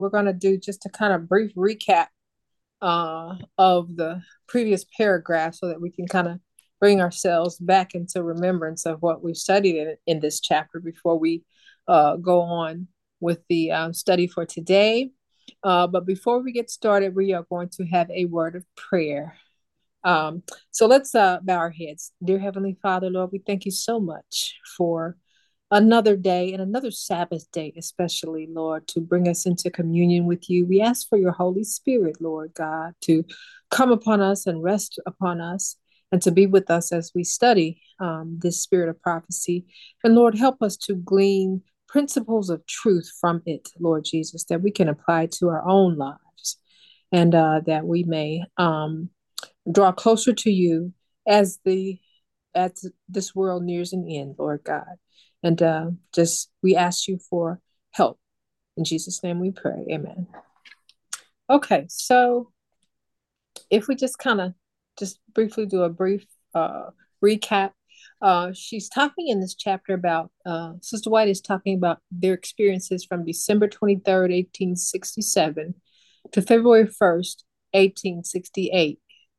we're going to do just a kind of brief recap of the previous paragraph so that we can kind of bring ourselves back into remembrance of what we've studied in this chapter before we go on with the study for today. But before we get started, we are going to have a word of prayer. So let's bow our heads. Dear Heavenly Father, Lord, we thank you so much for another day and another Sabbath day, especially, Lord, to bring us into communion with you. We ask for your Holy Spirit, Lord God, to come upon us and rest upon us and to be with us as we study this spirit of prophecy. And Lord, help us to glean principles of truth from it, Lord Jesus, that we can apply to our own lives and that we may draw closer to you as the as this world nears an end, Lord God. And just we ask you for help. In Jesus' name we pray. Amen. Okay, so if we just kind of just briefly do a brief recap. She's talking in this chapter about, Sister White is talking about their experiences from December 23rd, 1867 to February 1st, 1868.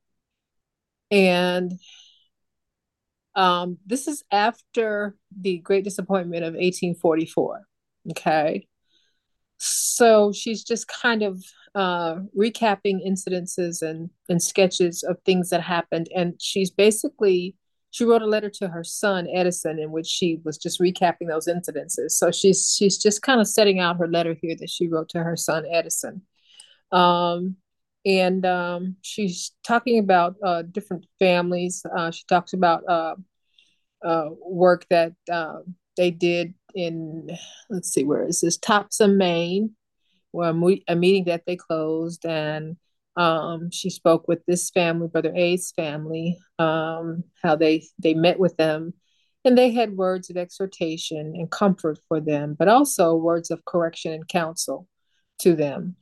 And this is after the Great Disappointment of 1844. Okay. So she's just kind of recapping incidences and sketches of things that happened. And she wrote a letter to her son, Edison, in which she was just recapping those incidences. So she's just kind of setting out her letter here that she wrote to her son, Edison. Um, and she's talking about different families. She talks about work that they did in, let's see, where is this? Topsom, Maine, where a meeting that they closed. And she spoke with this family, Brother A's family, how they met with them. And they had words of exhortation and comfort for them, but also words of correction and counsel to them.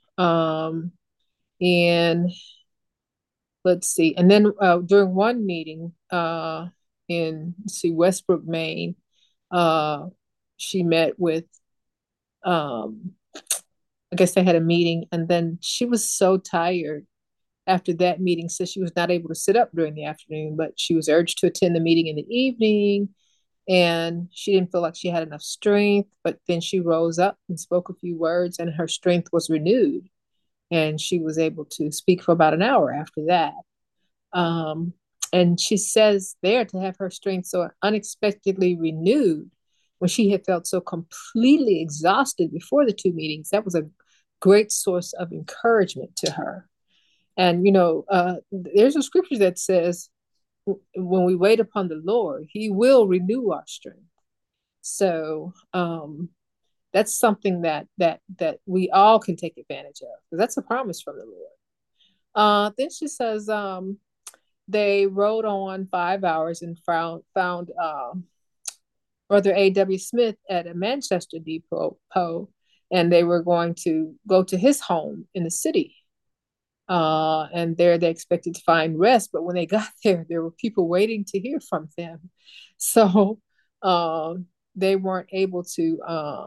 And let's see. And then during one meeting in, let's see, Westbrook, Maine, uh, she met with, um, I guess they had a meeting, and then she was so tired after that meeting, so she was not able to sit up during the afternoon, but she was urged to attend the meeting in the evening, and she didn't feel like she had enough strength. But then she rose up and spoke a few words, and her strength was renewed, and she was able to speak for about an hour after that. Um, and she says there to have her strength so unexpectedly renewed when she had felt so completely exhausted before the two meetings, that was a great source of encouragement to her. And, there's a scripture that says, when we wait upon the Lord, he will renew our strength. So that's something that we all can take advantage of, because that's a promise from the Lord. Then she says, they rode on 5 hours and found Brother A.W. Smith at a Manchester depot, and they were going to go to his home in the city. And there they expected to find rest, but when they got there were people waiting to hear from them. So uh, they weren't able to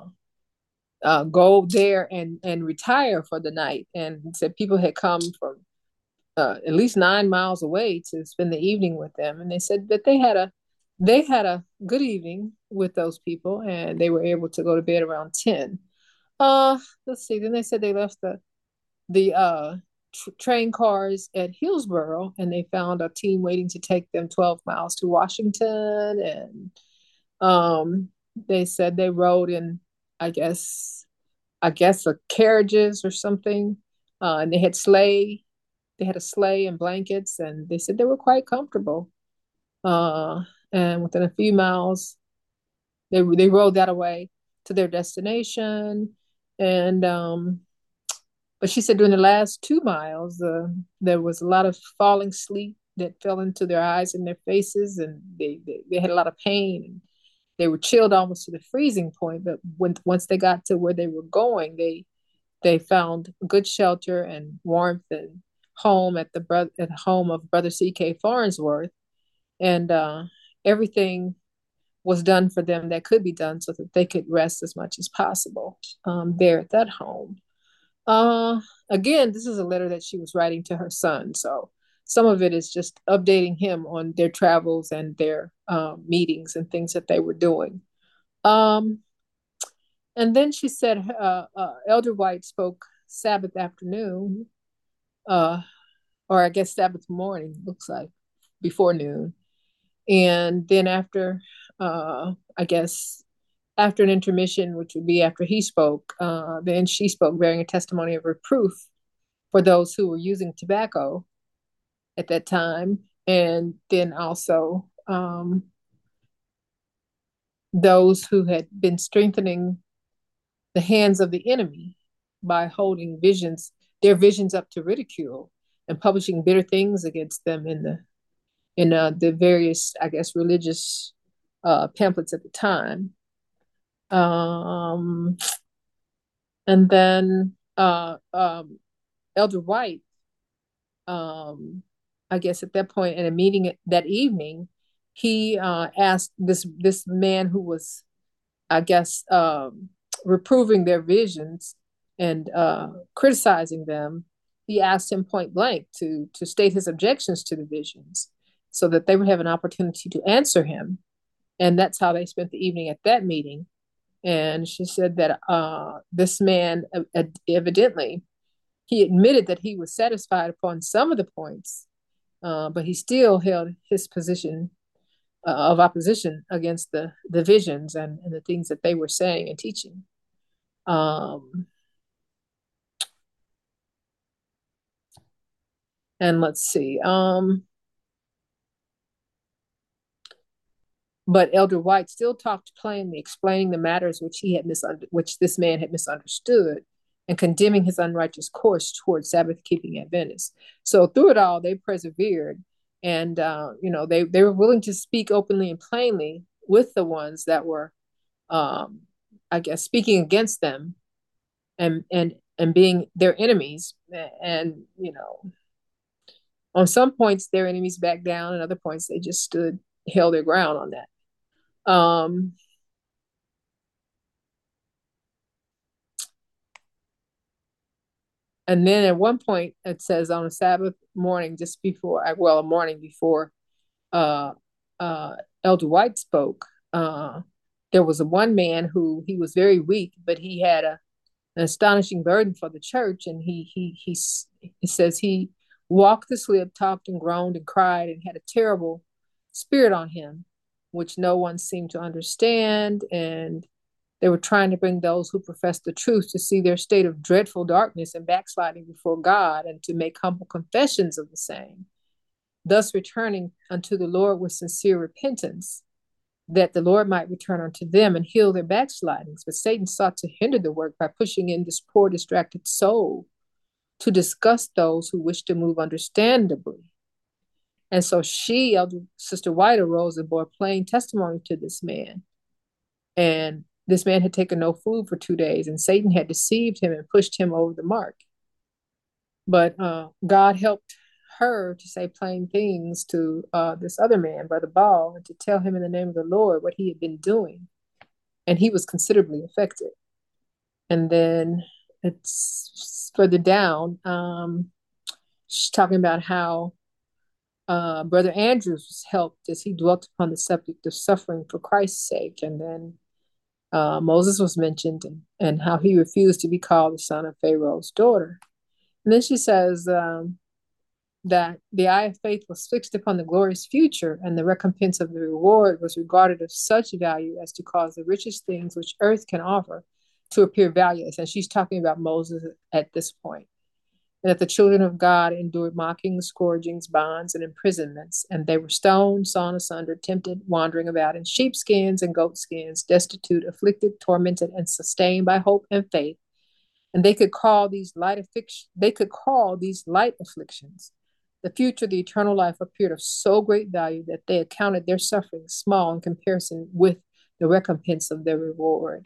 go there and retire for the night. And said people had come from at least 9 miles away to spend the evening with them. And they said that they had a good evening with those people, and they were able to go to bed around 10. Let's see. Then they said they left the train cars at Hillsboro, and they found a team waiting to take them 12 miles to Washington. And they said they rode in, I guess, the carriages or something, and they had a sleigh and blankets, and they said they were quite comfortable. Uh, and within a few miles, they rode that away to their destination. And but she said during the last 2 miles, there was a lot of falling sleet that fell into their eyes and their faces, and they had a lot of pain. And they were chilled almost to the freezing point. But once they got to where they were going, they found good shelter and warmth and home at the home of Brother C.K. Farnsworth, and everything was done for them that could be done so that they could rest as much as possible there at that home. Uh, Again, this is a letter that she was writing to her son. So some of it is just updating him on their travels and their meetings and things that they were doing. Um, and then she said, Elder White spoke Sabbath afternoon, uh, or I guess Sabbath morning, looks like, before noon. And then I guess, after an intermission, which would be after he spoke, then she spoke, bearing a testimony of reproof for those who were using tobacco at that time, and then also those who had been strengthening the hands of the enemy by holding their visions up to ridicule and publishing bitter things against them in the various, I guess, religious pamphlets at the time. Um, and then Elder White, um, I guess at that point in a meeting that evening, he asked this man who was, I guess, reproving their visions and criticizing them. He asked him point blank to state his objections to the visions, so that they would have an opportunity to answer him. And that's how they spent the evening at that meeting. And she said that this man evidently he admitted that he was satisfied upon some of the points, but he still held his position of opposition against the visions and the things that they were saying and teaching. Um, and let's see. But Elder White still talked plainly, explaining the matters which this man had misunderstood, and condemning his unrighteous course toward Sabbath keeping Adventists. So through it all, they persevered, and they were willing to speak openly and plainly with the ones that were, um, I guess, speaking against them and being their enemies. And on some points, their enemies backed down, and other points they just held their ground on that. And then at one point it says on a Sabbath morning, just before, well, a morning before uh, uh, Elder White spoke, there was a one man who he was very weak, but he had an astonishing burden for the church, and he says he walked the slip, talked and groaned and cried, and had a terrible spirit on him, which no one seemed to understand, and they were trying to bring those who profess the truth to see their state of dreadful darkness and backsliding before God, and to make humble confessions of the same, thus returning unto the Lord with sincere repentance, that the Lord might return unto them and heal their backslidings. But Satan sought to hinder the work by pushing in this poor, distracted soul to disgust those who wish to move understandably. And so she, Elder Sister White, arose and bore plain testimony to this man. And this man had taken no food for 2 days, and Satan had deceived him and pushed him over the mark. But God helped her to say plain things to this other man, Brother Ball, and to tell him in the name of the Lord what he had been doing. And he was considerably affected. And then it's further down, she's talking about how Brother Andrews was helped as he dwelt upon the subject of suffering for Christ's sake. And then Moses was mentioned, and how he refused to be called the son of Pharaoh's daughter. And then she says that the eye of faith was fixed upon the glorious future, and the recompense of the reward was regarded of such value as to cause the richest things which earth can offer to appear valueless. And she's talking about Moses at this point. And that the children of God endured mockings, scourgings, bonds, and imprisonments, and they were stoned, sawn asunder, tempted, wandering about in sheepskins and goatskins, destitute, afflicted, tormented, and sustained by hope and faith. And they could call these light afflictions. The future, the eternal life, appeared of so great value that they accounted their suffering small in comparison with the recompense of their reward.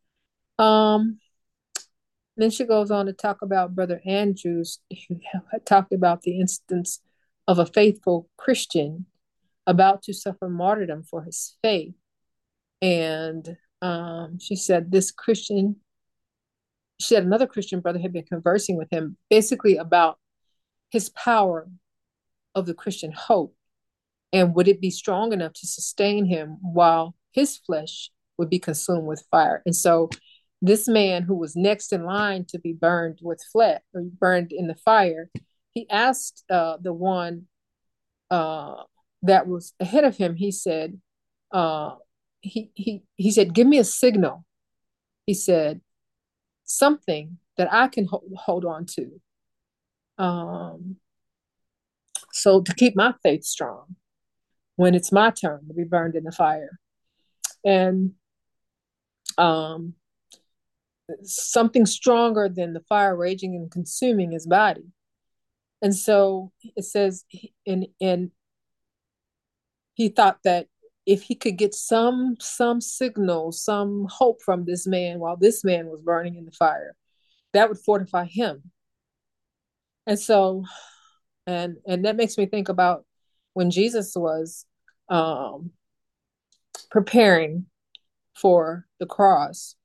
Um, then she goes on to talk about Brother Andrews, who talked about the instance of a faithful Christian about to suffer martyrdom for his faith. And she said this Christian she had another Christian brother had been conversing with him basically about his power of the Christian hope. And would it be strong enough to sustain him while his flesh would be consumed with fire? And so this man who was next in line to be burned with flesh or burned in the fire, he asked the one uh, that was ahead of him, he said, uh, he said, give me a signal. He said, something that I can hold on to. Um, so to keep my faith strong when it's my turn to be burned in the fire. And um, something stronger than the fire raging and consuming his body. And so it says, and he thought that if he could get some signal, some hope from this man while this man was burning in the fire, that would fortify him. And so, and that makes me think about when Jesus was um, preparing for the cross,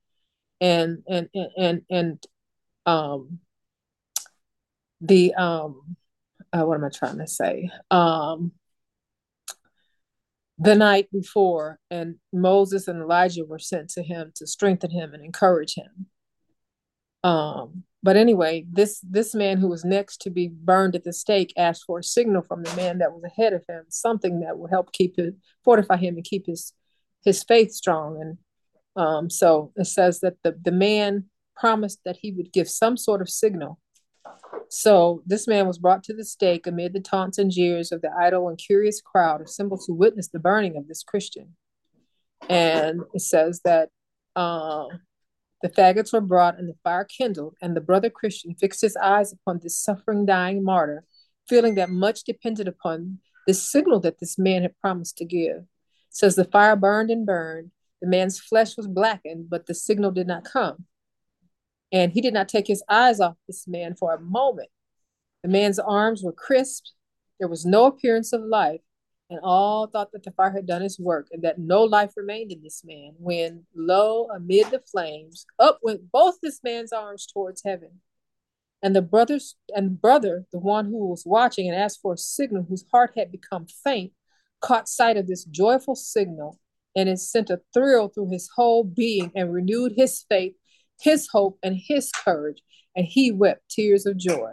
and um, the what am I trying to say? The night before, and Moses and Elijah were sent to him to strengthen him and encourage him. But anyway, this man who was next to be burned at the stake asked for a signal from the man that was ahead of him, something that would help fortify him and keep his faith strong. And so it says that the man promised that he would give some sort of signal. So this man was brought to the stake amid the taunts and jeers of the idle and curious crowd assembled to witness the burning of this Christian. And it says that the faggots were brought and the fire kindled, and the brother Christian fixed his eyes upon this suffering, dying martyr, feeling that much depended upon this signal that this man had promised to give. It says the fire burned and burned. The man's flesh was blackened, but the signal did not come. And he did not take his eyes off this man for a moment. The man's arms were crisped. There was no appearance of life, and all thought that the fire had done its work and that no life remained in this man, when, lo, amid the flames, up went both this man's arms towards heaven. And the brother, the one who was watching and asked for a signal, whose heart had become faint, caught sight of this joyful signal, and it sent a thrill through his whole being and renewed his faith, his hope, and his courage, and he wept tears of joy.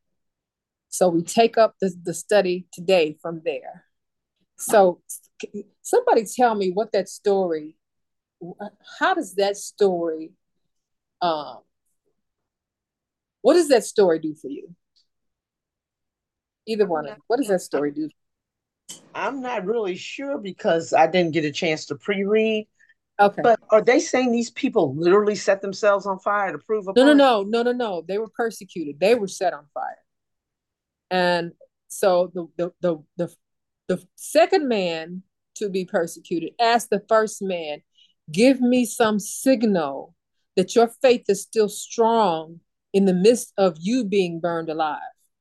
So we take up the study today from there. So somebody tell me what that story, how does that story, what does that story do for you? Either one of you. What does that story do? I'm not really sure because I didn't get a chance to pre-read. Okay. But are they saying these people literally set themselves on fire to prove a No, no, point? no, no, no, no. They were persecuted. They were set on fire. And so the second man to be persecuted asked the first man, give me some signal that your faith is still strong in the midst of you being burned alive.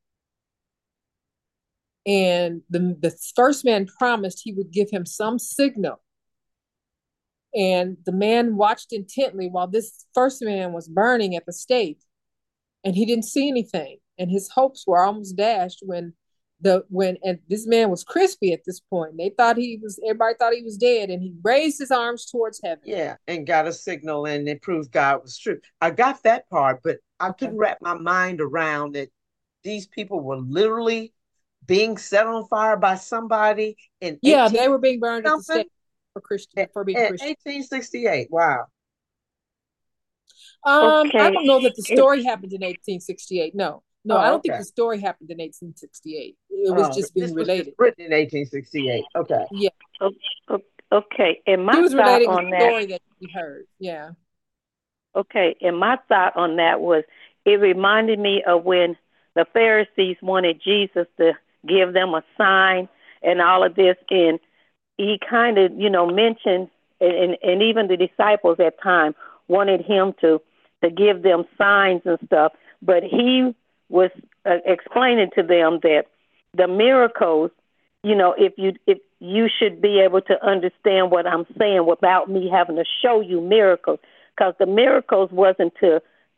And the first man promised he would give him some signal. And the man watched intently while this first man was burning at the stake, and he didn't see anything. And his hopes were almost dashed and this man was crispy at this point. Everybody thought he was dead, and he raised his arms towards heaven. Yeah, and got a signal and it proved God was true. I got that part, but I Okay. couldn't wrap my mind around that these people were literally being set on fire by somebody in Yeah, 18 they were being burned at the something stake for being in Christian. 1868. Wow. I Okay. don't know that the It, story happened in 1868. No, no, I Oh, don't think okay. the story happened in 1868. It was Oh, just being this was just related. written in 1868. Okay. Yeah, okay. And she my was thought relating a on that, story that she heard. Yeah. okay, and my thought on that was it reminded me of when the Pharisees wanted Jesus to give them a sign and all of this. And he kind of, mentioned, and even the disciples at time wanted him to give them signs and stuff. But he was explaining to them that the miracles, if you should be able to understand what I'm saying without me having to show you miracles, because the miracles wasn't to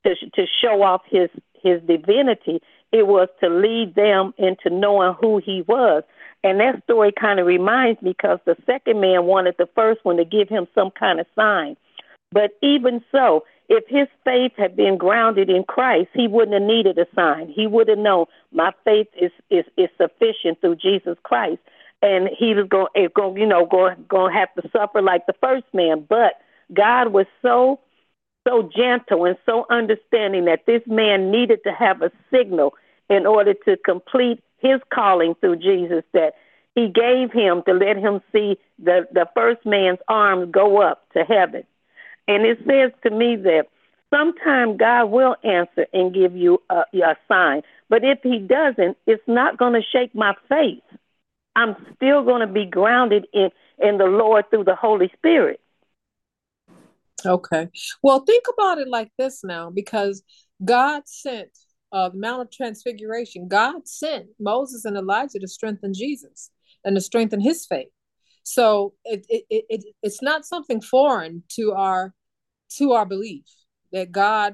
to show off his divinity. It was to lead them into knowing who he was. And that story kind of reminds me, because the second man wanted the first one to give him some kind of sign. But even so, if his faith had been grounded in Christ, he wouldn't have needed a sign. He would have known my faith is sufficient through Jesus Christ, and he was going to have to suffer like the first man. But God was so gentle and so understanding that this man needed to have a signal in order to complete his calling through Jesus, that he gave him to let him see the first man's arms go up to heaven. And it says to me that sometimes God will answer and give you a sign. But if he doesn't, it's not going to shake my faith. I'm still going to be grounded in the Lord through the Holy Spirit. Okay. Well, think about it like this now, because God sent the Mount of Transfiguration. God sent Moses and Elijah to strengthen Jesus and to strengthen his faith. So it's not something foreign to our belief that God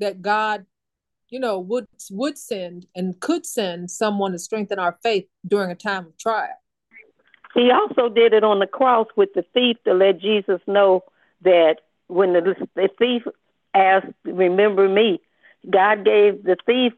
would send and could send someone to strengthen our faith during a time of trial. He also did it on the cross with the thief to let Jesus know that when the thief asked, "Remember me," God gave the thief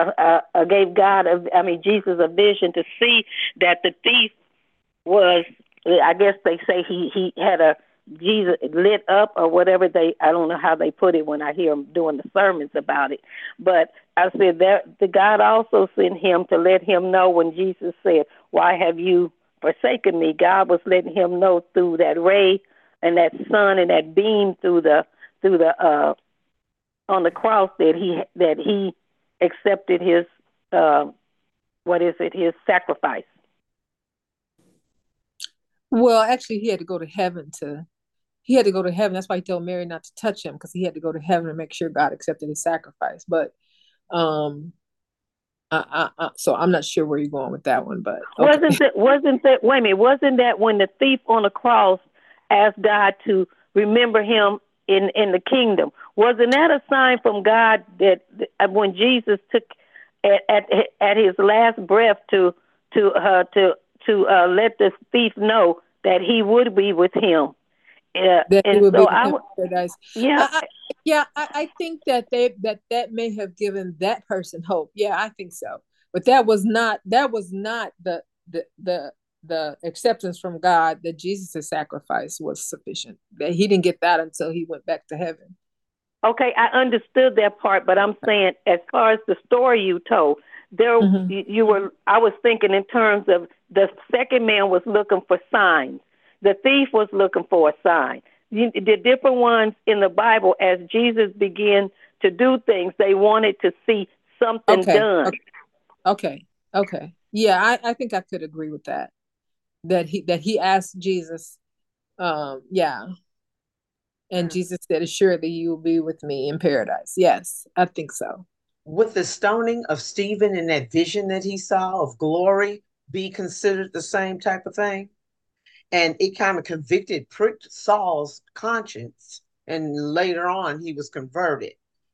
Jesus a vision to see that the thief was, I guess they say he had a Jesus lit up or whatever I don't know how they put it when I hear them doing the sermons about it. But I said that the God also sent him to let him know when Jesus said, "Why have you forsaken me?" God was letting him know through that ray and that sun and that beam through the on the cross that he accepted his his sacrifice. Well, actually, he had to go to heaven. That's why he told Mary not to touch him, because he had to go to heaven and make sure God accepted his sacrifice. But so I'm not sure where you're going with that one. But okay. Wasn't that when the thief on the cross asked God to remember him in the kingdom? Wasn't that a sign from God that when Jesus took at his last breath to let the thief know that he would be with him? That and would so be paradise. yeah, I think that that may have given that person hope. Yeah, I think so. But that was not the acceptance from God that Jesus' sacrifice was sufficient. That he didn't get that until he went back to heaven. Okay, I understood that part, but I'm saying as far as the story you told, I was thinking in terms of the second man was looking for signs. The thief was looking for a sign. The different ones in the Bible, as Jesus began to do things, they wanted to see something done. Okay. Yeah, I think I could agree with that. That he asked Jesus, yeah. And Jesus said, "Assuredly, you will be with me in paradise." Yes, I think so. Would the stoning of Stephen and that vision that he saw of glory be considered the same type of thing? And it kind of pricked Saul's conscience, and later on he was converted.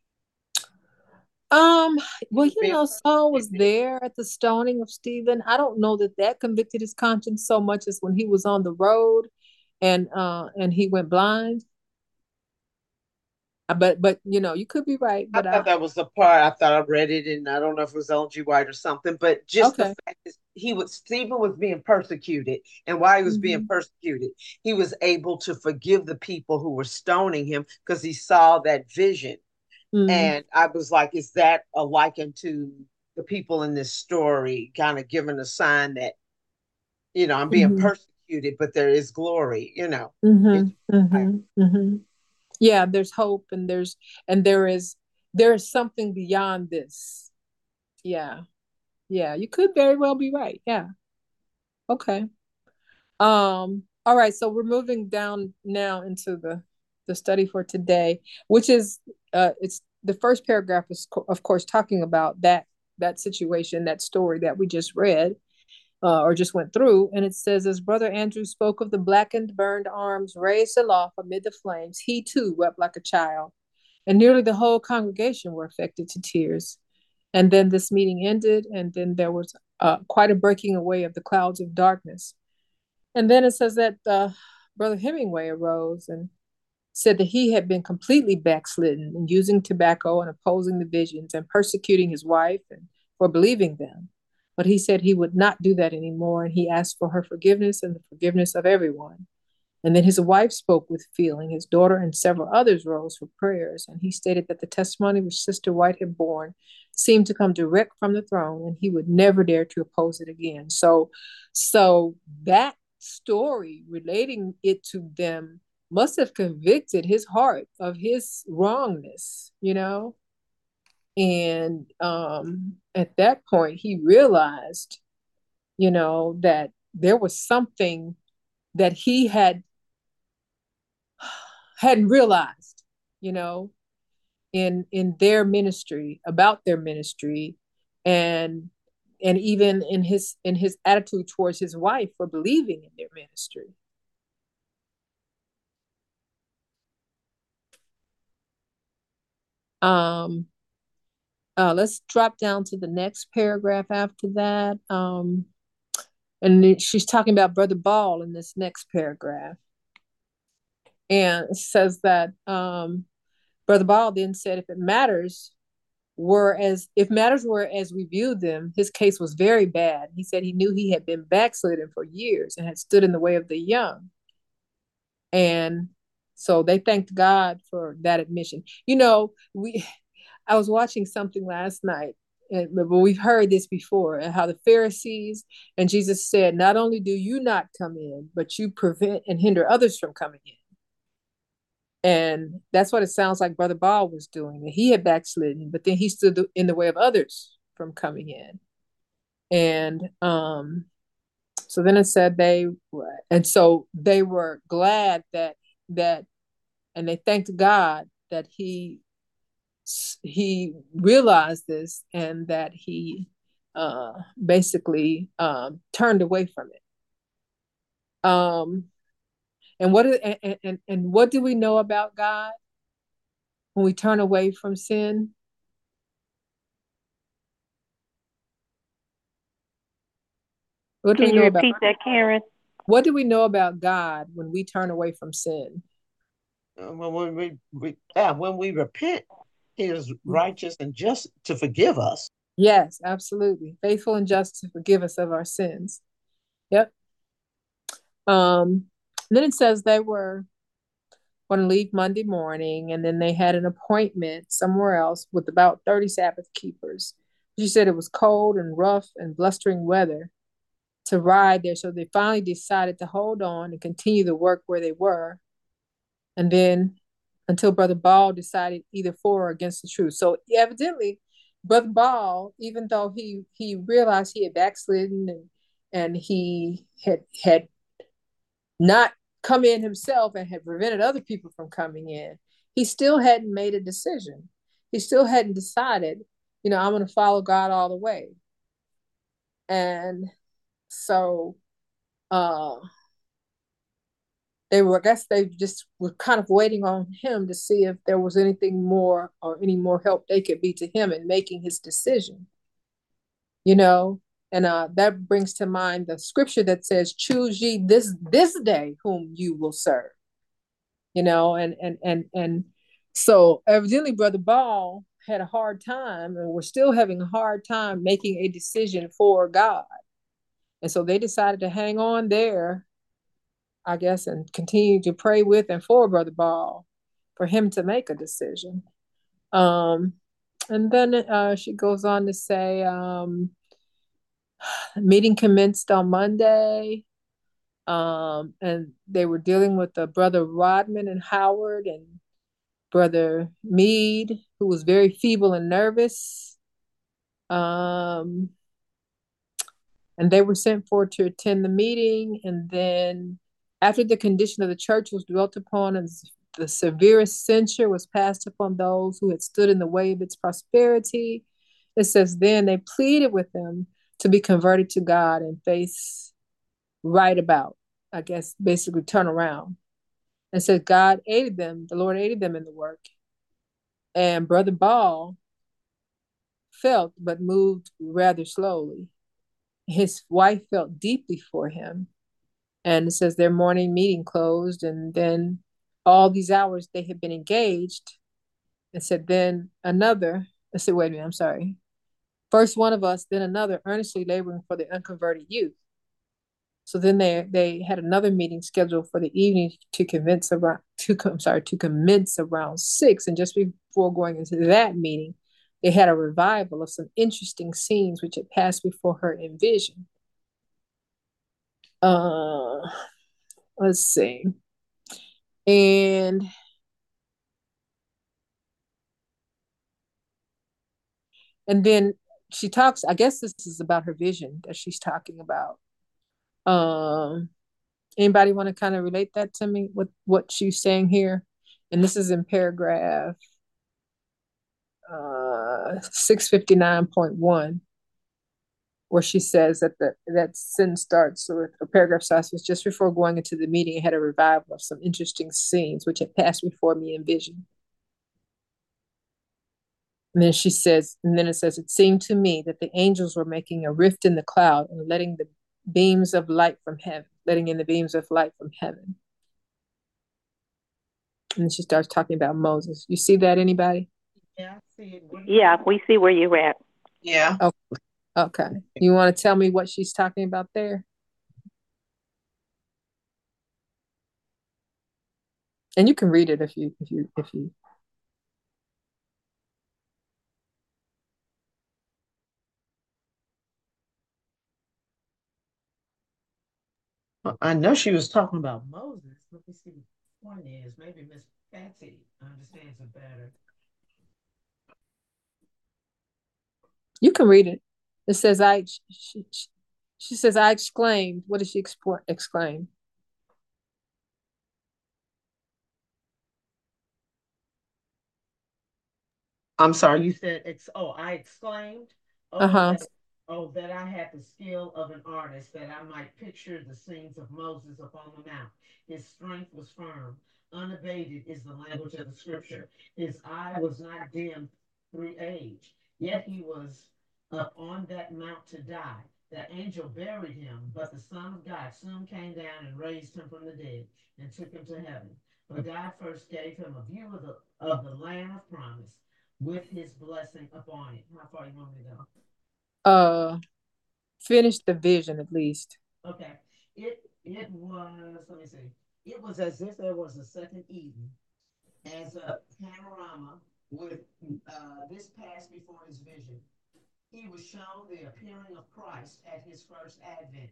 Well, Saul was there at the stoning of Stephen. I don't know that convicted his conscience so much as when he was on the road and he went blind. But you could be right. But I thought that was the part. I thought I read it, and I don't know if it was Ellen G. White or something. But just the fact that Stephen was being persecuted, and while he was being persecuted, he was able to forgive the people who were stoning him because he saw that vision. And I was like, is that a liken to the people in this story, kind of giving a sign that I'm being persecuted, but there is glory. Yeah, there's hope, and there is something beyond this. Yeah, you could very well be right. Yeah. Okay. All right, so we're moving down now into the study for today, which is it's the first paragraph is of course talking about that situation, that story that we just read or just went through. And it says, as Brother Andrew spoke of the blackened, burned arms raised aloft amid the flames, he too wept like a child. And nearly the whole congregation were affected to tears. And then this meeting ended, and then there was quite a breaking away of the clouds of darkness. And then it says that Brother Hemingway arose and said that he had been completely backslidden and using tobacco and opposing the visions and persecuting his wife and for believing them. But he said he would not do that anymore, and he asked for her forgiveness and the forgiveness of everyone. And then his wife spoke with feeling. His daughter and several others rose for prayers, and he stated that the testimony which Sister White had borne seemed to come direct from the throne, and he would never dare to oppose it again. So that story relating it to them must have convicted his heart of his wrongness, you know? And at that point, he realized, you know, that there was something that he hadn't realized, you know, in their ministry, about their ministry, and even in his attitude towards his wife for believing in their ministry. Let's drop down to the next paragraph after that. And she's talking about Brother Ball in this next paragraph. And it says that Brother Ball then said, if matters were as we viewed them, his case was very bad. He said he knew he had been backslidden for years and had stood in the way of the young. And so they thanked God for that admission. You know, I was watching something last night, but we've heard this before, how the Pharisees and Jesus said, not only do you not come in, but you prevent and hinder others from coming in. And that's what it sounds like Brother Ball was doing. He had backslidden, but then he stood in the way of others from coming in. And so then it said they were glad that and they thanked God that he realized this and that he basically turned away from it. And what do we know about God when we turn away from sin? What do Can we you know repeat about that, Karen? What do we know about God when we turn away from sin? When we repent, he is righteous and just to forgive us. Yes, absolutely. Faithful and just to forgive us of our sins. Yep. Then it says they were going to leave Monday morning, and then they had an appointment somewhere else with about 30 Sabbath keepers. She said it was cold and rough and blustering weather to ride there, so they finally decided to hold on and continue the work where they were, and then until Brother Ball decided either for or against the truth. So evidently, Brother Ball, even though he realized he had backslidden and he had not come in himself and had prevented other people from coming in, he still hadn't made a decision. He still hadn't decided, you know, I'm going to follow God all the way. And so I guess they just were kind of waiting on him to see if there was anything more or any more help they could be to him in making his decision, you know. And that brings to mind the scripture that says, choose ye this day whom you will serve, you know. And so evidently Brother Ball had a hard time, and we're still having a hard time making a decision for God. And so they decided to hang on there, I guess, and continue to pray with and for Brother Ball for him to make a decision. And then she goes on to say, meeting commenced on Monday, and they were dealing with Brother Rodman and Howard and Brother Mead, who was very feeble and nervous. And they were sent for to attend the meeting. And then after the condition of the church was dwelt upon and the severest censure was passed upon those who had stood in the way of its prosperity, it says, then they pleaded with them to be converted to God and face right about, I guess, basically turn around. And said God aided them, the Lord aided them in the work. And Brother Ball felt but moved rather slowly. His wife felt deeply for him. And it says their morning meeting closed, and then all these hours they had been engaged. It said, then another, I said, wait a minute, I'm sorry. First one of us, then another, earnestly laboring for the unconverted youth. So then they had another meeting scheduled for the evening to commence around 6. And just before going into that meeting, they had a revival of some interesting scenes which had passed before her in vision. Let's see. And then she talks, I guess this is about her vision that she's talking about. Anybody want to kind of relate that to me with what she's saying here? And this is in paragraph 659.1, where she says that sentence starts with a paragraph starts with, just before going into the meeting, I had a revival of some interesting scenes which had passed before me in vision. And then she says, and then it says, it seemed to me that the angels were making a rift in the cloud and letting in the beams of light from heaven. And she starts talking about Moses. You see that, anybody? Yeah, I see it. Yeah, we see where you're at. Yeah. Okay. You want to tell me what she's talking about there? And you can read it if you. I know she was talking about Moses. Let me see what one is. Maybe Miss Patsy understands it better. You can read it. It says, she says, I exclaimed. What did she exclaim? I'm sorry, you said, I exclaimed. Uh-huh. That I had the skill of an artist, that I might picture the scenes of Moses upon the mount. His strength was firm. Unabated is the language of the scripture. His eye was not dimmed through age. Yet he was up on that mount to die. The angel buried him, but the Son of God soon came down and raised him from the dead and took him to heaven. But God first gave him a view of the land of promise with his blessing upon it. How far you want me to go? Finish the vision at least. Okay. It was, let me see. It was as if there was a second Eden, as a panorama with this passed before his vision. He was shown the appearing of Christ at his first advent,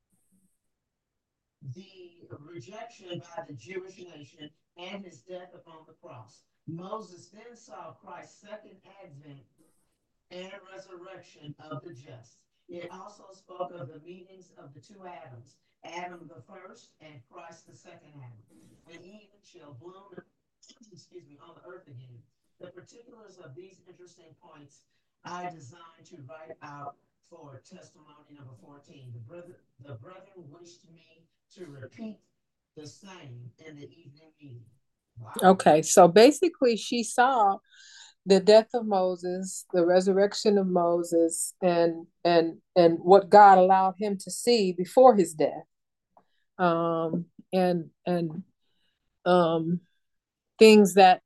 the rejection by the Jewish nation, and his death upon the cross. Moses then saw Christ's second advent and resurrection of the just. It also spoke of the meetings of the two Adams, Adam the first and Christ the second Adam. And Eden shall bloom, on the earth again. The particulars of these interesting points I designed to write out for testimony number 14. The brethren wished me to repeat the same in the evening meeting. Wow. Okay, so basically she saw the death of Moses, the resurrection of Moses, and what God allowed him to see before his death, and things that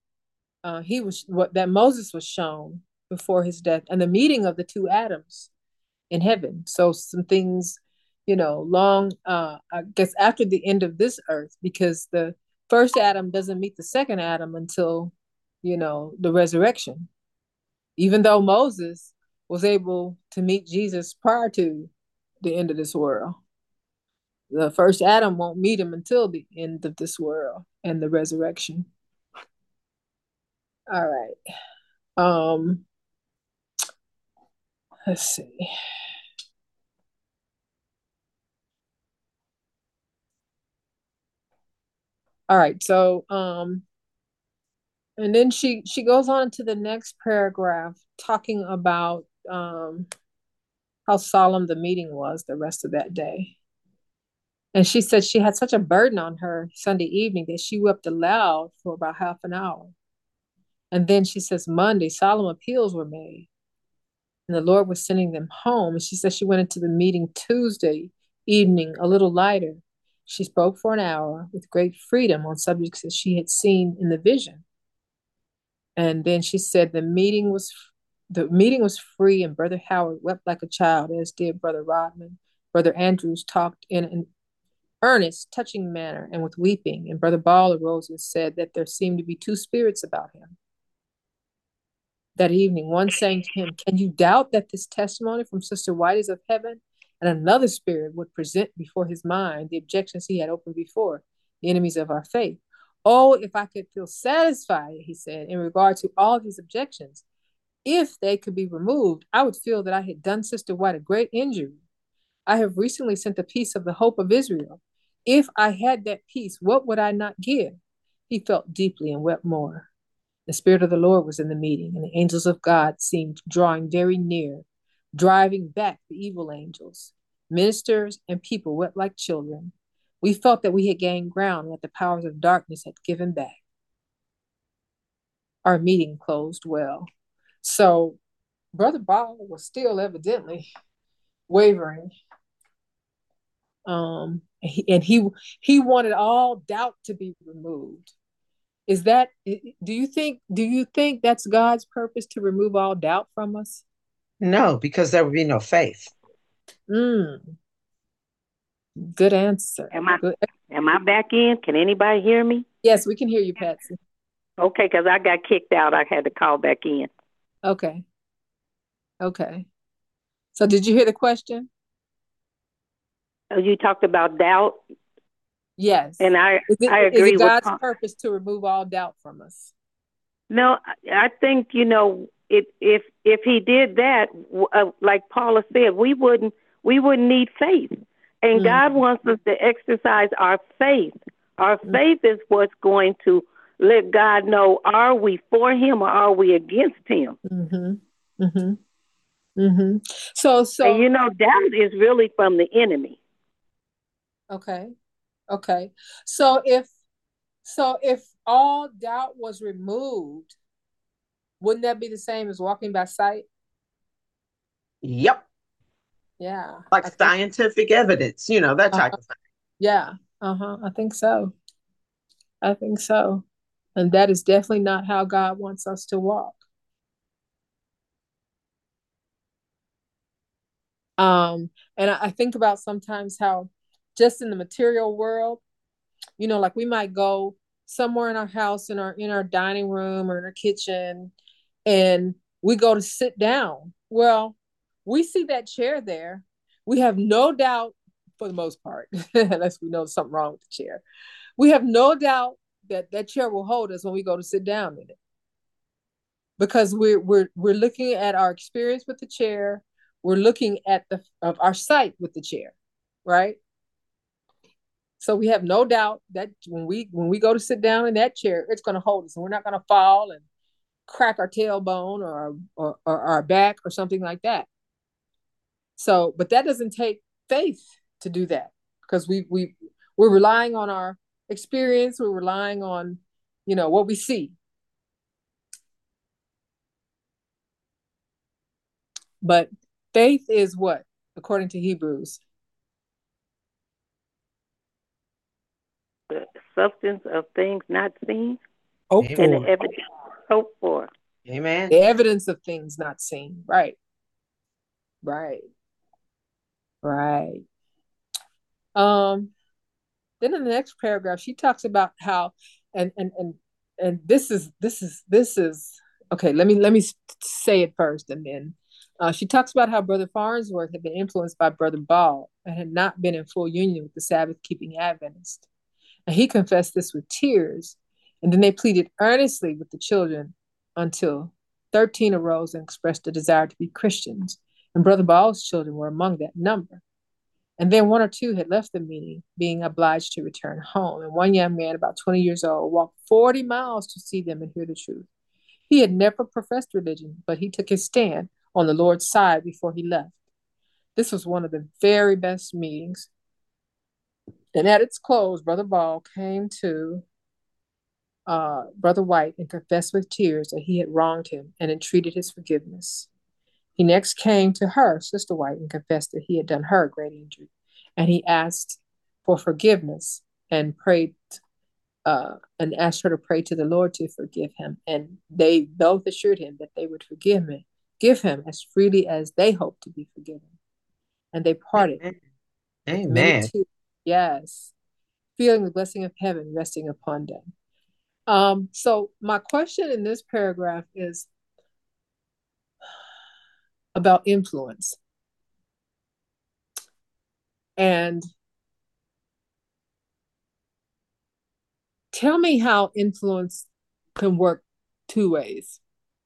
that Moses was shown before his death, and the meeting of the two Adams in heaven. So some things, long, I guess after the end of this earth, because the first Adam doesn't meet the second Adam until, the resurrection. Even though Moses was able to meet Jesus prior to the end of this world, the first Adam won't meet him until the end of this world and the resurrection. All right. Let's see. All right. So, and then she goes on to the next paragraph talking about how solemn the meeting was the rest of that day. And she said she had such a burden on her Sunday evening that she wept aloud for about half an hour. And then she says Monday, solemn appeals were made, and the Lord was sending them home. And she says she went into the meeting Tuesday evening a little lighter. She spoke for an hour with great freedom on subjects that she had seen in the vision. And then she said the meeting was free, and Brother Howard wept like a child, as did Brother Rodman. Brother Andrews talked in an earnest, touching manner and with weeping, and Brother Ball arose and said that there seemed to be two spirits about him. That evening, one saying to him, "Can you doubt that this testimony from Sister White is of heaven?" And another spirit would present before his mind the objections he had opened before, the enemies of our faith. Oh, if I could feel satisfied, he said, in regard to all these objections, if they could be removed, I would feel that I had done Sister White a great injury. I have recently sent a piece of the hope of Israel. If I had that piece, what would I not give? He felt deeply and wept more. The Spirit of the Lord was in the meeting, and the angels of God seemed drawing very near, driving back the evil angels. Ministers and people wept like children. We felt that we had gained ground and that the powers of darkness had given back. Our meeting closed well. So Brother Ball was still evidently wavering. He wanted all doubt to be removed. Is that, do you think that's God's purpose, to remove all doubt from us? No, because there would be no faith. Good answer. Am I back in? Can anybody hear me? Yes, we can hear you, Patsy. Okay, because I got kicked out. I had to call back in. Okay. So did you hear the question? You talked about doubt. Yes. And I agree. Is it God's purpose to remove all doubt from us? No, I think, if he did that, like Paula said, we wouldn't need faith. And God wants us to exercise our faith. Our faith is what's going to let God know, are we for him or are we against him? So and, doubt is really from the enemy. Okay. So if all doubt was removed, wouldn't that be the same as walking by sight? Yep. Yeah. Like scientific evidence, that type of thing. Yeah. I think so. And that is definitely not how God wants us to walk. And I think about sometimes how just in the material world, like we might go somewhere in our house, in our dining room or in our kitchen, and we go to sit down. Well, we see that chair there. We have no doubt, for the most part, unless we know something wrong with the chair, we have no doubt that chair will hold us when we go to sit down in it, because we're looking at our experience with the chair. We're looking at of our sight with the chair, right? So we have no doubt that when we go to sit down in that chair, it's going to hold us, and we're not going to fall and crack our tailbone or our back or something like that. So, but that doesn't take faith to do that, because we're relying on our experience. We're relying on, what we see. But faith is what, according to Hebrews? The substance of things not seen. Hope and for. the evidence hope for. Amen. The evidence of things not seen. Right. Then in the next paragraph, she talks about how, and this is okay. Let me say it first, and then she talks about how Brother Farnsworth had been influenced by Brother Ball and had not been in full union with the Sabbath-keeping Adventist. And he confessed this with tears, and then they pleaded earnestly with the children until 13 arose and expressed a desire to be Christians, and Brother Ball's children were among that number. And then one or two had left the meeting, being obliged to return home. And one young man, about 20 years old, walked 40 miles to see them and hear the truth. He had never professed religion, but he took his stand on the Lord's side before he left. This was one of the very best meetings. And at its close, Brother Ball came to Brother White and confessed with tears that he had wronged him and entreated his forgiveness. He next came to her, Sister White, and confessed that he had done her a great injury. And he asked for forgiveness and prayed and asked her to pray to the Lord to forgive him. And they both assured him that they would give him as freely as they hoped to be forgiven. And they parted. Amen. Many tears, yes, feeling the blessing of heaven resting upon them. So my question in this paragraph is about influence. And tell me how influence can work two ways.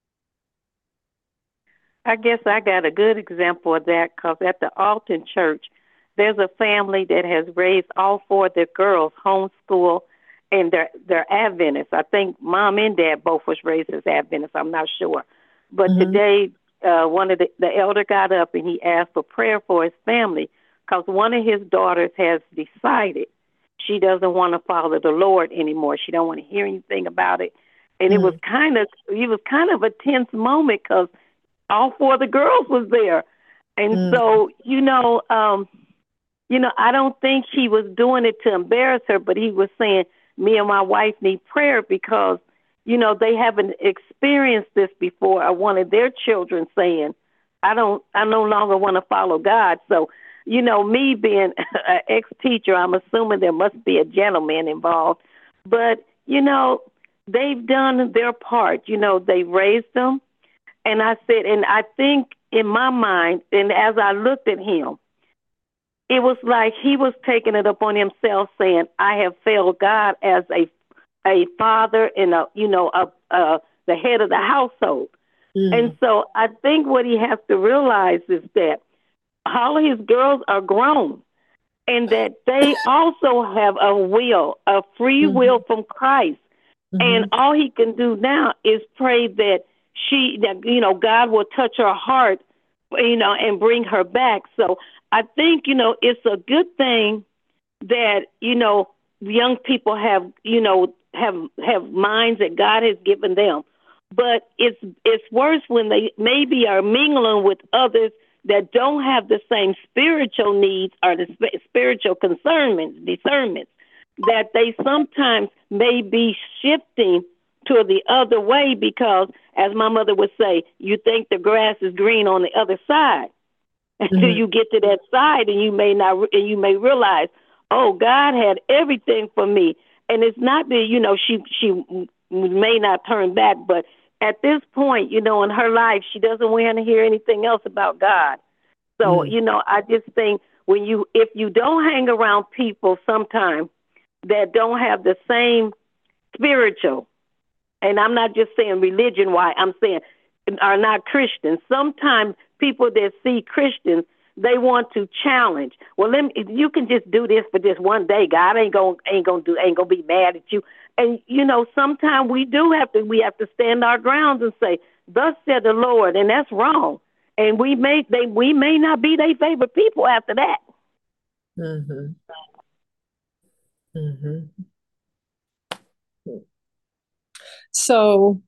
I guess I got a good example of that because at the Alton Church, there's a family that has raised all four of their girls homeschool, and they're Adventists. I think mom and dad both was raised as Adventists. I'm not sure, but today one of the elder got up and he asked for prayer for his family because one of his daughters has decided she doesn't want to follow the Lord anymore. She don't want to hear anything about it, and it was kind of a tense moment because all four of the girls was there. And so, I don't think he was doing it to embarrass her, but he was saying, me and my wife need prayer because, they haven't experienced this before. I wanted their children saying, I no longer want to follow God. So, me being an ex-teacher, I'm assuming there must be a gentleman involved. But, they've done their part. They raised them. And I said, and I think in my mind, and as I looked at him, it was like he was taking it upon himself, saying, "I have failed God as a father and the head of the household." And so I think what he has to realize is that all of his girls are grown, and that they also have a free will from Christ, and all he can do now is pray that God will touch her heart, and bring her back. So I think, it's a good thing that, young people have minds that God has given them. But it's worse when they maybe are mingling with others that don't have the same spiritual needs or the spiritual discernments, that they sometimes may be shifting to the other way because, as my mother would say, you think the grass is green on the other side until you get to that side, and you may realize, oh, God had everything for me, and it's not that she may not turn back, but at this point, in her life, she doesn't want to hear anything else about God. So I just think if you don't hang around people sometimes that don't have the same spiritual. And I'm not just saying religion-wise. I'm saying are not Christians. Sometimes people that see Christians, they want to challenge. Well, you can just do this for just one day. God ain't gonna be mad at you. And sometimes we have to stand our grounds and say, "Thus said the Lord," and that's wrong. And we may not be their favorite people after that. So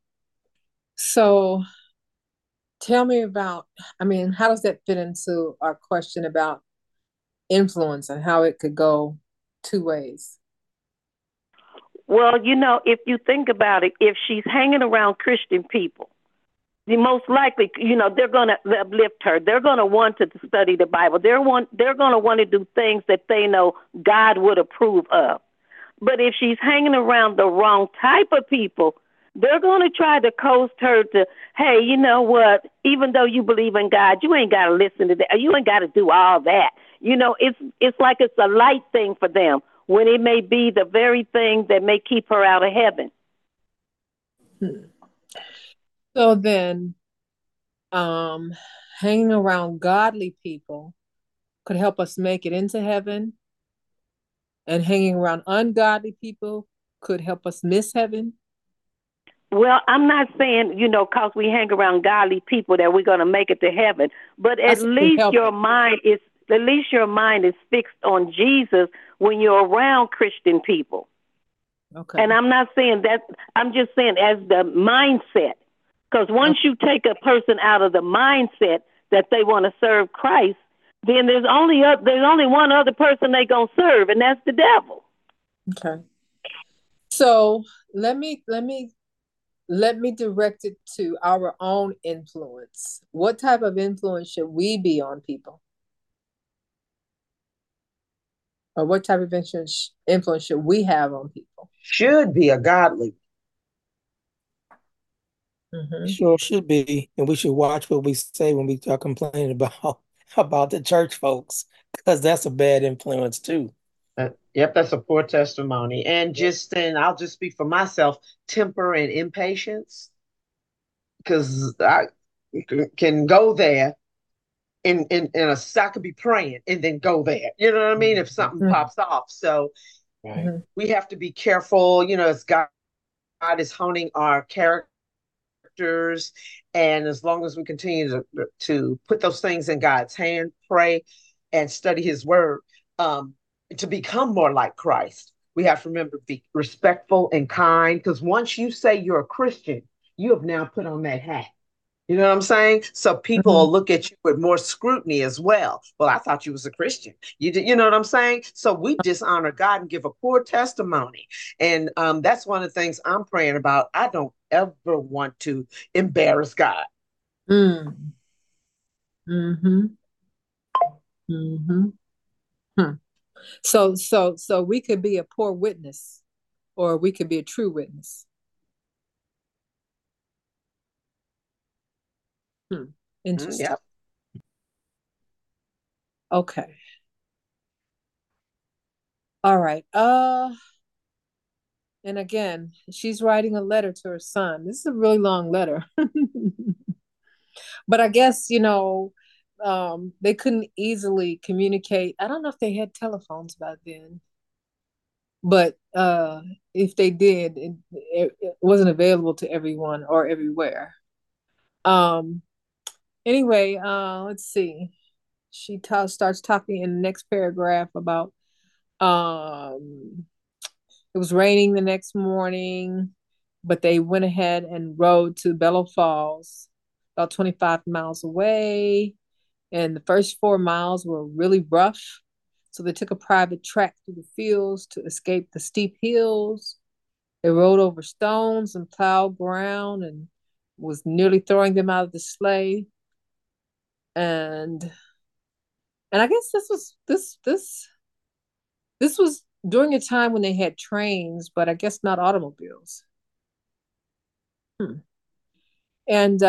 tell me about, how does that fit into our question about influence and how it could go two ways? Well, if you think about it, if she's hanging around Christian people, the most likely, they're going to uplift her. They're going to want to study the Bible. They're going to want to do things that they know God would approve of. But if she's hanging around the wrong type of people, they're going to try to coast her to, hey, you know what? Even though you believe in God, you ain't got to listen to that. You ain't got to do all that. It's like it's a light thing for them when it may be the very thing that may keep her out of heaven. So then, hanging around godly people could help us make it into heaven, and hanging around ungodly people could help us miss heaven. Well, I'm not saying, because we hang around godly people that we're going to make it to heaven, but at least your mind is fixed on Jesus when you're around Christian people. Okay. And I'm not saying that, I'm just saying as the mindset. Because once you take a person out of the mindset that they want to serve Christ, then there's only one other person they gonna serve, and that's the devil. Okay. So let me direct it to our own influence. What type of influence should we be on people? Or what type of influence should we have on people? Should be a godly. Mm-hmm. Sure should be, and we should watch what we say when we start complaining about the church folks, because that's a bad influence too. Yep, that's a poor testimony. And I'll just speak for myself: temper and impatience, because I can go there in a I could be praying and then go there. You know what I mean? If something pops off, so we have to be careful. As God is honing our character. And as long as we continue to put those things in God's hand, pray and study his word, to become more like Christ, we have to remember to be respectful and kind, because once you say you're a Christian, you have now put on that hat. You know what I'm saying? So people will look at you with more scrutiny as well. Well, I thought you was a Christian. You know what I'm saying? So we dishonor God and give a poor testimony. And that's one of the things I'm praying about. I don't ever want to embarrass God. Mm. Mm-hmm. Mm-hmm. Hmm. So we could be a poor witness, or we could be a true witness. Interesting. Yep. Okay. All right. And again, she's writing a letter to her son. This is a really long letter. But I guess, they couldn't easily communicate. I don't know if they had telephones back then. But if they did, it wasn't available to everyone or everywhere. Anyway, let's see. She starts talking in the next paragraph about it was raining the next morning, but they went ahead and rode to Bellow Falls, about 25 miles away. And the first 4 miles were really rough. So they took a private track through the fields to escape the steep hills. They rode over stones and plowed ground and was nearly throwing them out of the sleigh. And I guess this was during a time when they had trains, but I guess not automobiles. And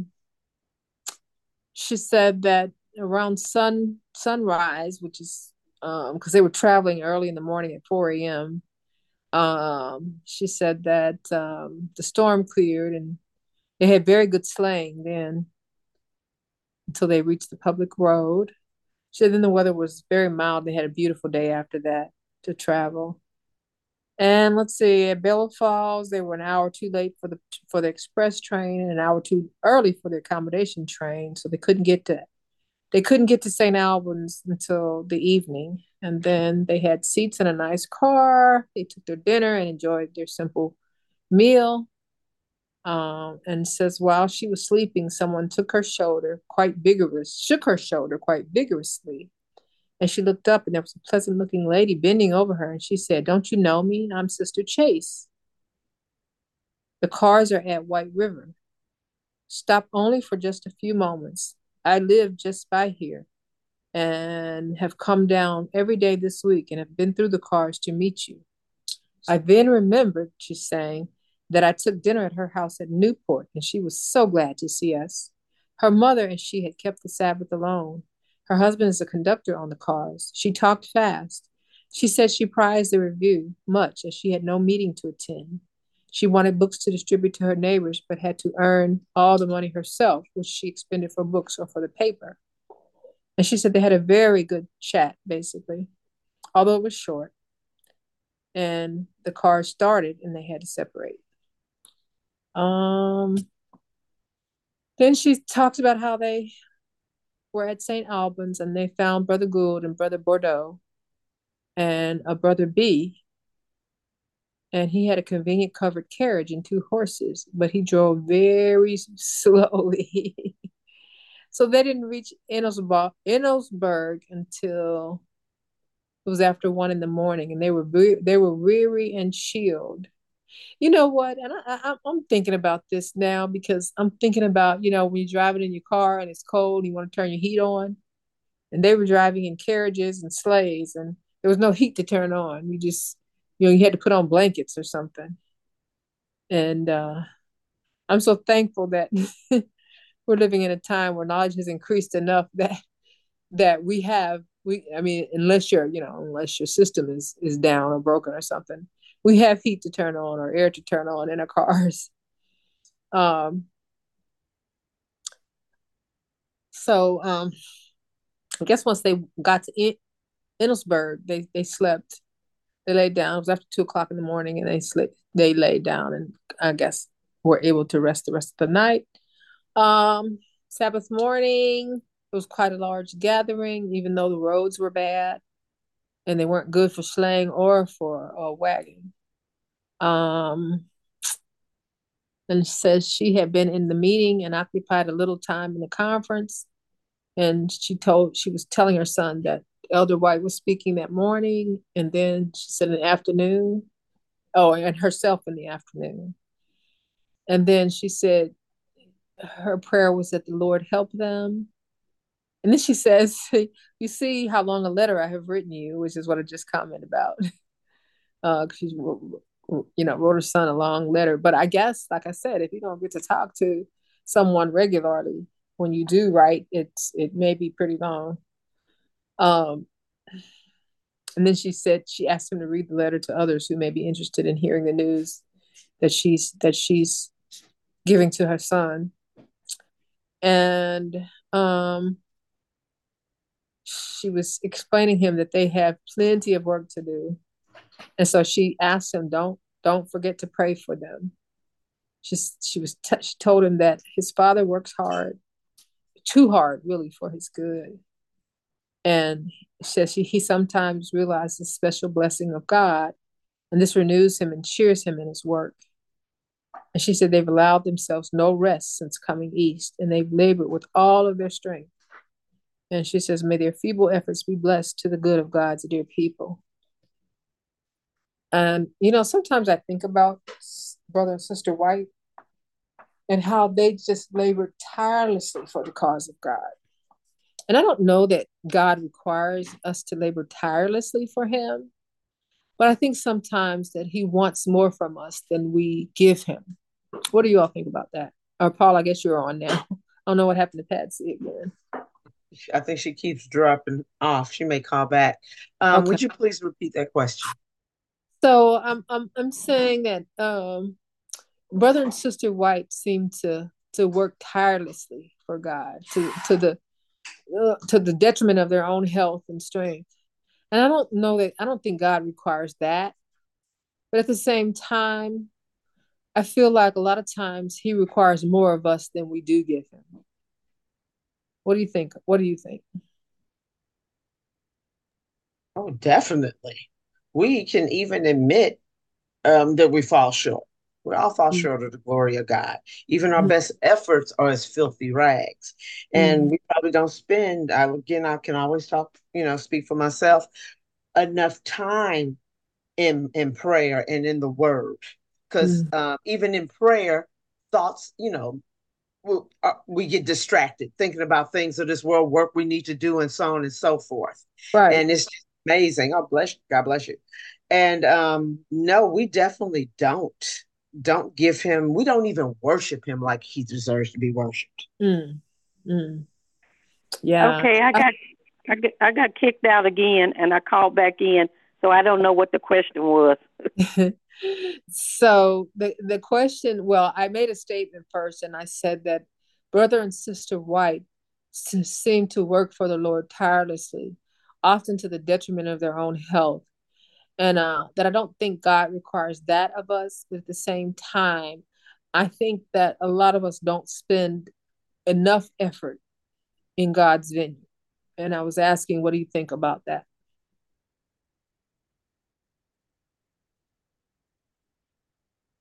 she said that around sunrise, which is because they were traveling early in the morning at 4 a.m. She said that the storm cleared and they had very good sleighing then until they reached the public road. She said then the weather was very mild. They had a beautiful day after that to travel. And let's see, at Bellow Falls, they were an hour too late for the express train and an hour too early for the accommodation train, so they couldn't get to St. Albans until the evening. And then they had seats in a nice car. They took their dinner and enjoyed their simple meal. And says while she was sleeping, someone shook her shoulder quite vigorously. And she looked up, and there was a pleasant-looking lady bending over her, and she said, "Don't you know me? I'm Sister Chase. The cars are at White River. Stop only for just a few moments. I live just by here and have come down every day this week and have been through the cars to meet you." I then remembered, she's saying, that I took dinner at her house at Newport, and she was so glad to see us. Her mother and she had kept the Sabbath alone. Her husband is a conductor on the cars. She talked fast. She said she prized the review much, as she had no meeting to attend. She wanted books to distribute to her neighbors, but had to earn all the money herself, which she expended for books or for the paper. And she said they had a very good chat, basically, although it was short. And the car started and they had to separate. Then she talked about how they were at St. Albans and they found Brother Gould and Brother Bordeaux and a Brother B. and he had a convenient covered carriage and two horses, but he drove very slowly. So they didn't reach Ennelsburg until it was after 1 in the morning, and they were weary and chilled. You know what? And I'm thinking about this now because I'm thinking about, when you're driving in your car and it's cold, you want to turn your heat on, and they were driving in carriages and sleighs, and there was no heat to turn on. You just, you had to put on blankets or something. And I'm so thankful that we're living in a time where knowledge has increased enough that I mean, unless unless your system is down or broken or something, we have heat to turn on or air to turn on in our cars. Um, so I guess once they got to Ennelsburg, they slept. They laid down. It was after 2 o'clock in the morning, and they slept. They laid down, and I guess were able to rest the rest of the night. Um, Sabbath morning, it was quite a large gathering, even though the roads were bad and they weren't good for sleighing or for wagon. Um, and says she had been in the meeting and occupied a little time in the conference. And she was telling her son that Elder White was speaking that morning. And then she said in the afternoon, and herself in the afternoon. And then she said her prayer was that the Lord help them. And then she says, you see how long a letter I have written you, which is what I just commented about. She wrote her son a long letter. But I guess, like I said, if you don't get to talk to someone regularly, when you do write, it may be pretty long. And then she said she asked him to read the letter to others who may be interested in hearing the news that she's giving to her son. And she was explaining him that they have plenty of work to do. And so she asked him, don't forget to pray for them. She told him that his father works hard, too hard, really, for his good. And says he sometimes realizes the special blessing of God, and this renews him and cheers him in his work. And she said they've allowed themselves no rest since coming east, and they've labored with all of their strength. And she says, may their feeble efforts be blessed to the good of God's dear people. And, sometimes I think about Brother and Sister White and how they just labored tirelessly for the cause of God. And I don't know that God requires us to labor tirelessly for him, but I think sometimes that he wants more from us than we give him. What do you all think about that? Or Paul, I guess you're on now. I don't know what happened to Patsy again. I think she keeps dropping off. She may call back. Okay. Would you please repeat that question? So I'm saying that Brother and Sister White seem to work tirelessly for God to the detriment of their own health and strength. And I don't think God requires that. But at the same time, I feel like a lot of times he requires more of us than we do give him. What do you think? What do you think? Oh, definitely. We can even admit that we fall short. We all fall short of the glory of God. Even our best efforts are as filthy rags. And we probably don't spend, I can always speak for myself, enough time in prayer and in the word. Because even in prayer, thoughts, we get distracted thinking about things of this world, work we need to do, and so on and so forth. Right. And it's just amazing. God bless you. And no, we definitely don't give him. We don't even worship him like he deserves to be worshipped. Yeah. Okay, I got kicked out again, and I called back in, so I don't know what the question was. So the question, well, I made a statement first, and I said that Brother and Sister White seem to work for the Lord tirelessly, often to the detriment of their own health. And that I don't think God requires that of us. But at the same time, I think that a lot of us don't spend enough effort in God's vineyard. And I was asking, what do you think about that?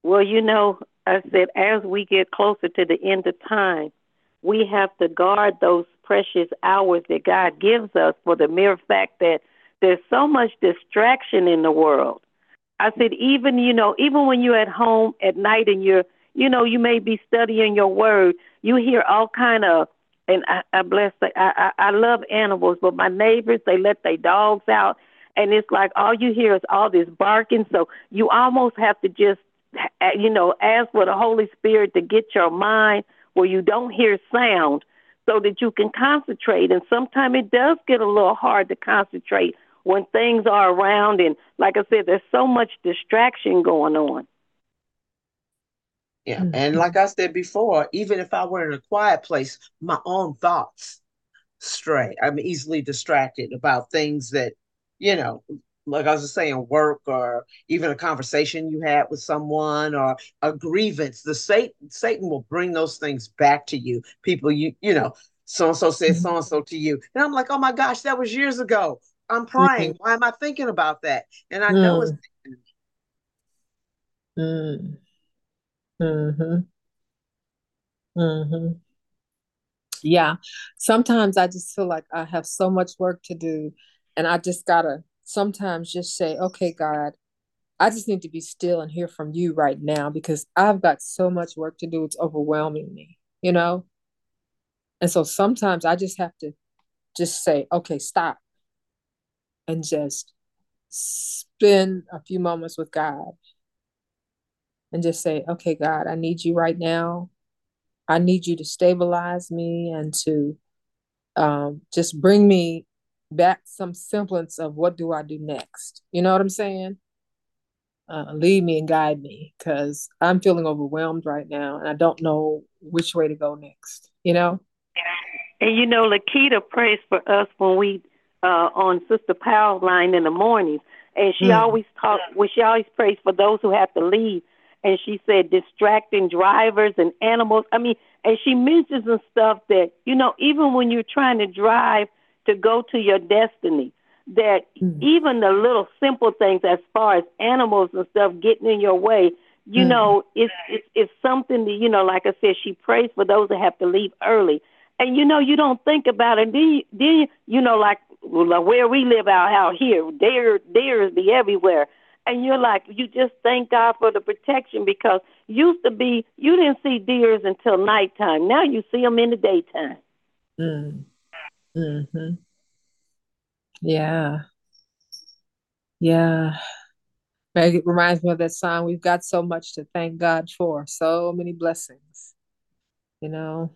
Well, I said, as we get closer to the end of time, we have to guard those precious hours that God gives us for the mere fact that there's so much distraction in the world. I said, even when you're at home at night and you may be studying your word, you hear all kind of, and I bless, I love animals, but my neighbors, they let their dogs out, and it's like all you hear is all this barking. So you almost have to just, ask for the Holy Spirit to get your mind where you don't hear sound so that you can concentrate. And sometimes it does get a little hard to concentrate when things are around. And like I said, there's so much distraction going on. Yeah. And like I said before, even if I were in a quiet place, my own thoughts stray. I'm easily distracted about things that, you know, like I was just saying, work or even a conversation you had with someone or a grievance. The Satan will bring those things back to you. People, so and so said so and so to you, and I'm like, oh my gosh, that was years ago. I'm praying. Why am I thinking about that? And I know it's. Mm. Mm-hmm. Mm-hmm. Yeah. Sometimes I just feel like I have so much work to do, and I just gotta sometimes just say, okay, God, I just need to be still and hear from you right now because I've got so much work to do. It's overwhelming me, you know? And so sometimes I just have to just say, okay, stop and just spend a few moments with God and just say, okay, God, I need you right now. I need you to stabilize me and to just bring me back some semblance of what do I do next. You know what I'm saying? Lead me and guide me because I'm feeling overwhelmed right now and I don't know which way to go next. You know? And Lakita prays for us when we on Sister Powell's line in the mornings, and she always talks. Well, she always prays for those who have to leave, and she said distracting drivers and animals. I mean, and she mentions some stuff that even when you're trying to drive to go to your destiny, that even the little simple things as far as animals and stuff getting in your way, it's something that like I said, she prays for those that have to leave early. And you don't think about it. Like where we live out here, deers be everywhere. And you're like, you just thank God for the protection because used to be, you didn't see deers until nighttime. Now you see them in the daytime. Mm-hmm. Yeah. Yeah. It reminds me of that song. We've got so much to thank God for, so many blessings, you know.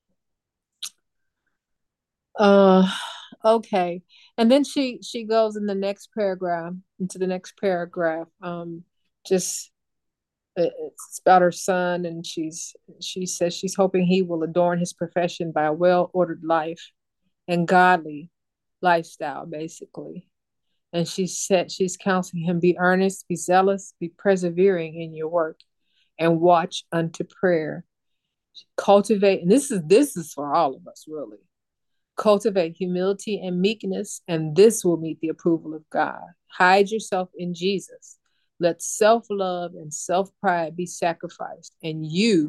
Uh, okay. And then she goes in the next paragraph, into the next paragraph. Just it's about her son, and she says she's hoping he will adorn his profession by a well-ordered life and godly lifestyle, basically. And she said she's counseling him, be earnest, be zealous, be persevering in your work, and watch unto prayer. Cultivate, and this is for all of us, really. Cultivate humility and meekness, and this will meet the approval of God. Hide yourself in Jesus. Let self love and self pride be sacrificed, and you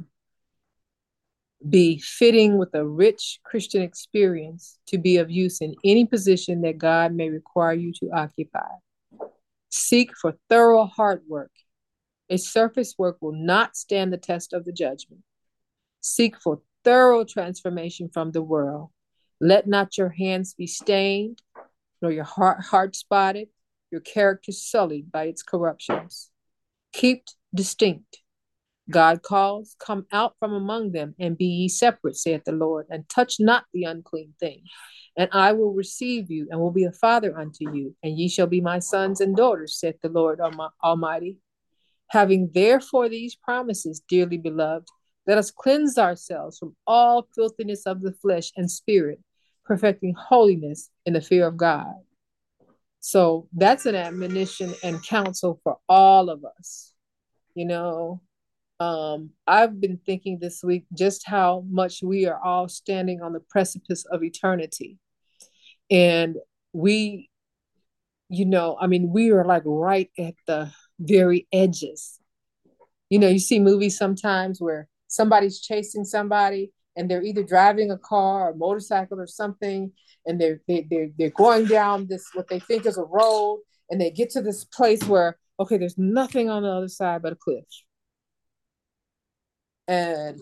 be fitting with a rich Christian experience to be of use in any position that God may require you to occupy. Seek for thorough hard work. A surface work will not stand the test of the judgment. Seek for thorough transformation from the world. Let not your hands be stained, nor your heart spotted, your character sullied by its corruptions. Keep distinct. God calls, come out from among them, and be ye separate, saith the Lord, and touch not the unclean thing. And I will receive you, and will be a father unto you, and ye shall be my sons and daughters, saith the Lord Almighty. Having therefore these promises, dearly beloved, let us cleanse ourselves from all filthiness of the flesh and spirit, perfecting holiness in the fear of God. So that's an admonition and counsel for all of us. I've been thinking this week just how much we are all standing on the precipice of eternity. And we, we are like right at the very edges You see movies sometimes where somebody's chasing somebody and they're either driving a car or a motorcycle or something, and they're going down this what they think is a road, and they get to this place where okay, there's nothing on the other side but a cliff. And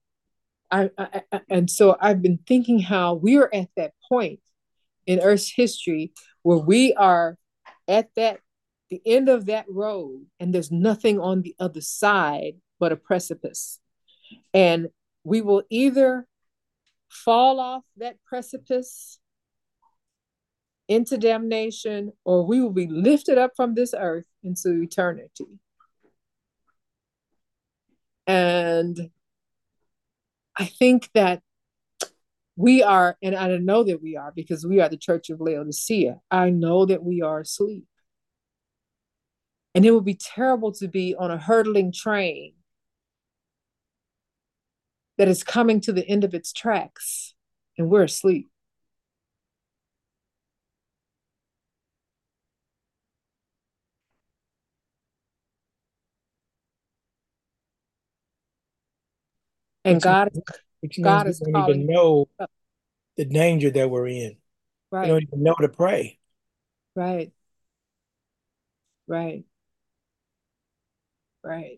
and so I've been thinking how we're at that point in Earth's history where we are at the end of that road, and there's nothing on the other side but a precipice. And we will either fall off that precipice into damnation, or we will be lifted up from this earth into eternity. And I think that we are, and I know that we are because we are the Church of Laodicea. I know that we are asleep. And it would be terrible to be on a hurtling train that is coming to the end of its tracks and we're asleep. And Which God means we is don't calling. even know the danger that we're in. Right. We don't even know to pray. Right. Right. Right.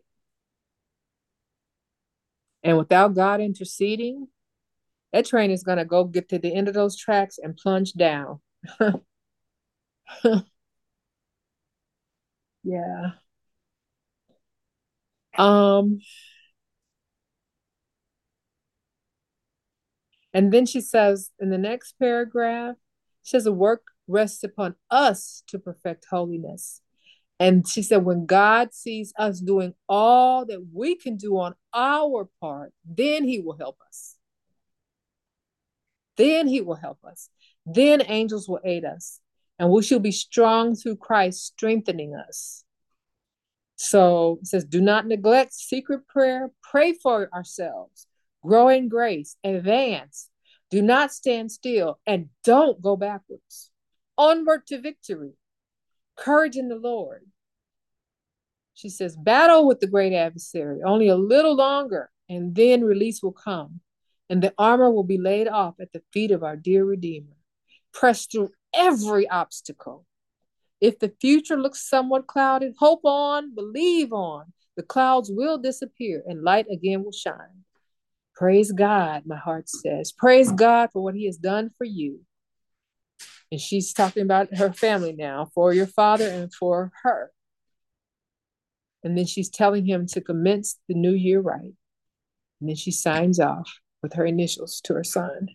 And without God interceding, that train is going to go get to the end of those tracks and plunge down. Yeah. Um, and then she says in the next paragraph, she says, the work rests upon us to perfect holiness. And she said, when God sees us doing all that we can do on our part, then he will help us. Then he will help us. Then angels will aid us. And we shall be strong through Christ strengthening us. So it says, do not neglect secret prayer. Pray for ourselves. Grow in grace. Advance. Do not stand still. And don't go backwards. Onward to victory. Courage in the Lord. She says, battle with the great adversary only a little longer, and then release will come, and the armor will be laid off at the feet of our dear Redeemer. Press through every obstacle. If the future looks somewhat clouded, hope on, believe on. The clouds will disappear and light again will shine. Praise God, my heart says. Praise God for what he has done for you. And she's talking about her family now, for your father and for her. And then she's telling him to commence the new year right. And then she signs off with her initials to her son.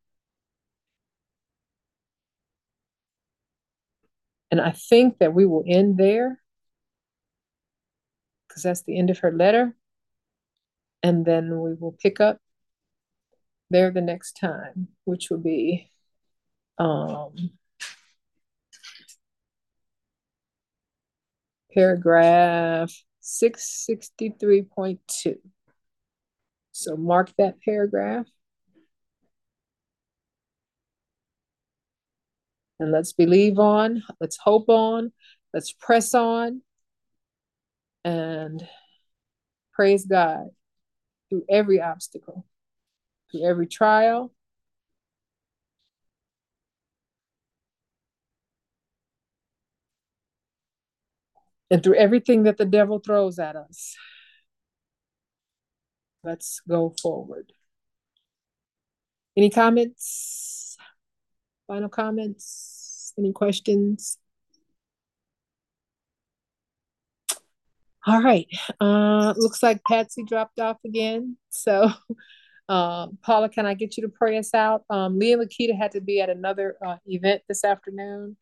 And I think that we will end there because that's the end of her letter. And then we will pick up there the next time, which will be paragraph 663.2. So mark that paragraph. And let's believe on, let's hope on, let's press on, and praise God through every obstacle, through every trial. And through everything that the devil throws at us. Let's go forward. Any comments? Final comments? Any questions? All right. Looks like Patsy dropped off again. So, Paula, can I get you to pray us out? Leah and Lakita had to be at another event this afternoon.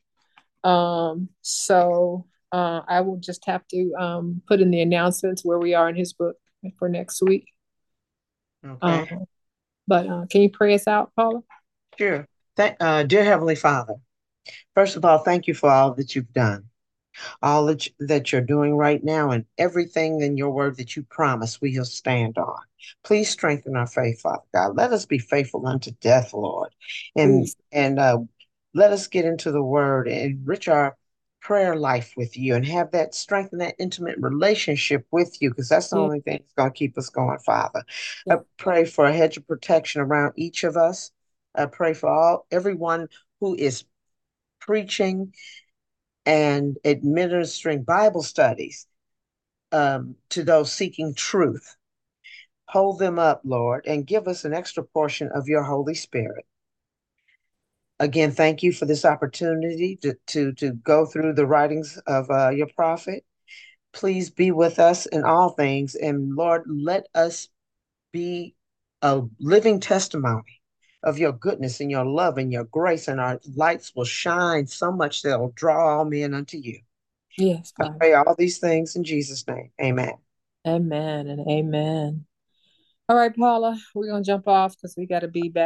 So I will just have to put in the announcements where we are in his book for next week. Okay. But can you pray us out, Paula? Sure. Dear Heavenly Father, first of all, thank you for all that you've done, all that you're doing right now, and everything in your word that you promise we'll stand on. Please strengthen our faith, Father God. Let us be faithful unto death, Lord. And let us get into the word and enrich our prayer life with you and have that strengthen that intimate relationship with you, because that's the Yeah. only thing that's going to keep us going, Father. I Yeah. pray for a hedge of protection around each of us. I pray for everyone who is preaching and administering Bible studies to those seeking truth. Hold them up, Lord, and give us an extra portion of your Holy Spirit. Again, thank you for this opportunity to go through the writings of your prophet. Please be with us in all things. And Lord, let us be a living testimony of your goodness and your love and your grace, and our lights will shine so much they'll draw all men unto you. Yes, I Father. pray all these things in Jesus' name. Amen. Amen and amen. All right, Paula, we're gonna jump off because we got to be back.